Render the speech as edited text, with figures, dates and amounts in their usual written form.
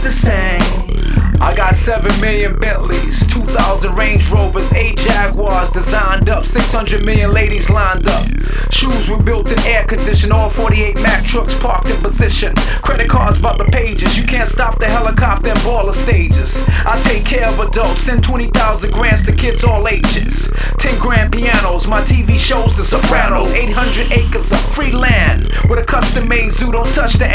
the same. I got 7 million Bentleys, 2,000 Range Rovers, 8 Jaguars designed up, 600 million ladies lined up. Shoes were built in air condition, all 48 Mack trucks parked in position. Credit cards about the pages, you can't stop the helicopter and baller stages. I take care of adults, send 20,000 grants to kids all ages. 10 grand pianos, my TV shows The Sopranos, 800 acres of free land with a custom-made zoo. Don't touch the